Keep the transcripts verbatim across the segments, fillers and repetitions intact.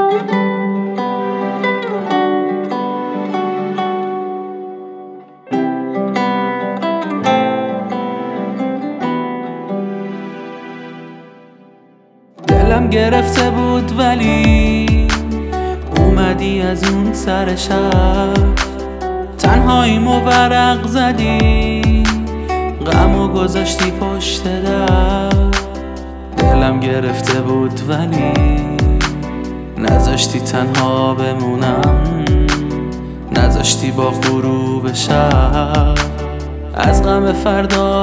دلم گرفته بود ولی اومدی از اون سر شب، تنهاییمو ورق زدی، غمو گذاشتی پشت در. دلم گرفته بود ولی نذاشتی تنها بمونم، نذاشتی با غروب شب از غم فردا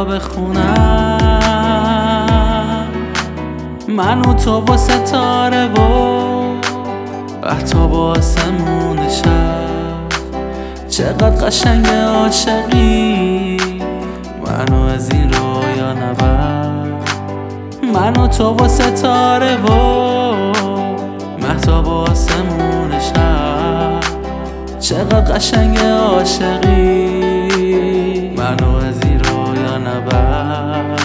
بخونم. من و تو و ستاره و حتی با آسمون شب، چقدر قشنگ عاشقی منو از این رویا نبر. من و تو و ستاره و مهتاب و آسمون شب، چقدر قشنگ عاشقی منو از این رویا نبر.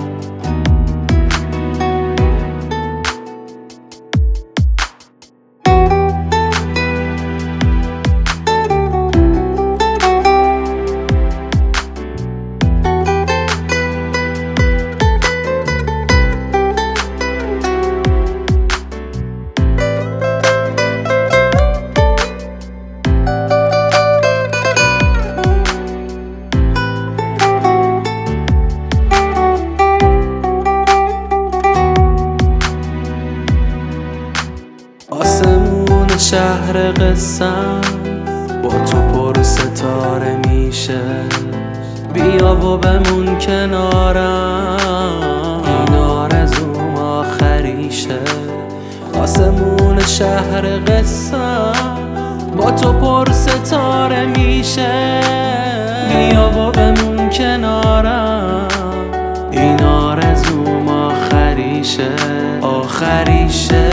آسمون شهر قصم با تو پر ستاره میشه، بیا و بمون کنارم، این آرزوم آخریشه. آسمون شهر قصم با تو پر ستاره میشه، بیا و بمون کنارم، این آرزوم آخریشه آخریشه.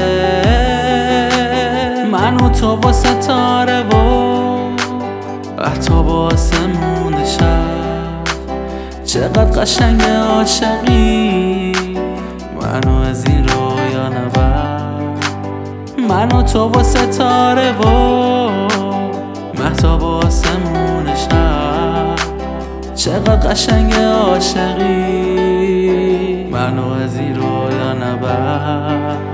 من و تو با ستاره و حتی با آسمون شب، چقدر قشنگ عاشقی منو از این رویا نبر. من و تو با ستاره و مهتاب و آسمون شب، چقدر قشنگ عاشقی منو از این رویا نبر.